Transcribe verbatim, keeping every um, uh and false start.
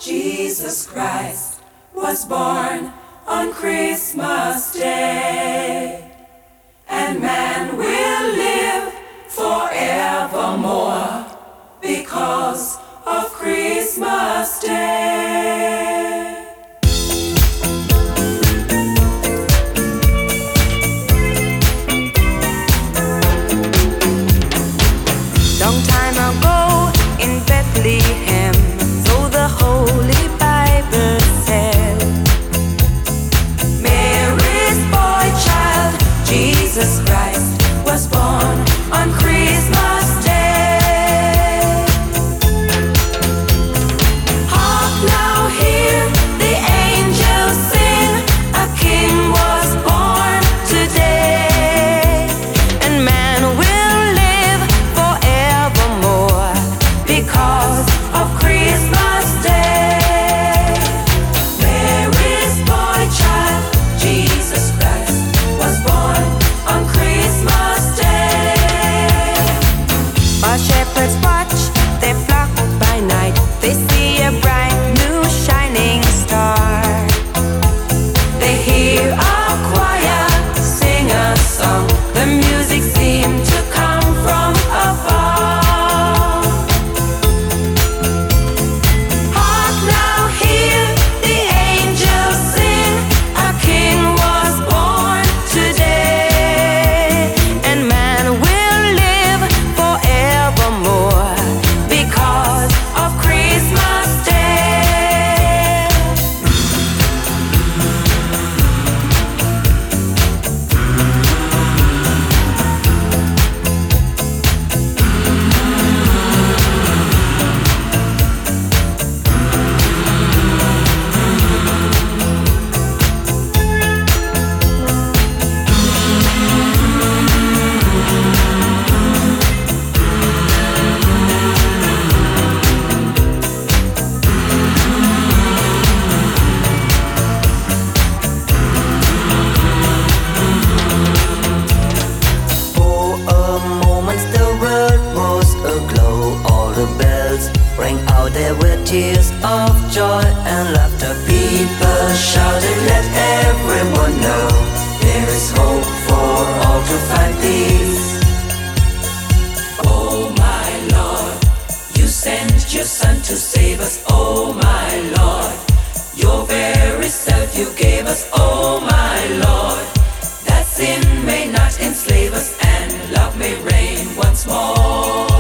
Jesus Christ was born on Christmas Day, and man will live forevermore because of Christmas Day. Long time ago in Bethlehem, so the Holy Bible said, Mary's boy child, Jesus Christ, was born on Christmas Day. Hark now, hear the angels sing, a king was born today, and man will live forevermore because of Christmas Day. Mary's boy child, Jesus Christ, was born on Christmas Day. While shepherds watch their flock by night, they see a bright new shining star. They hear a choir sing a song, the music seemed to come from afar. Hark now, hear the angels sing, a king was born today, and man will live forevermore because of Christmas Day. For a moment the world was aglow. All the bells rang out, there were tears of joy and laughter. People shouted, let everyone know there is hope for all to find peace. Oh my Lord, you sent your Son to save us. Oh my Lord, your very self you gave us. Oh my Lord, that sin may not enslave us and love may reign once more.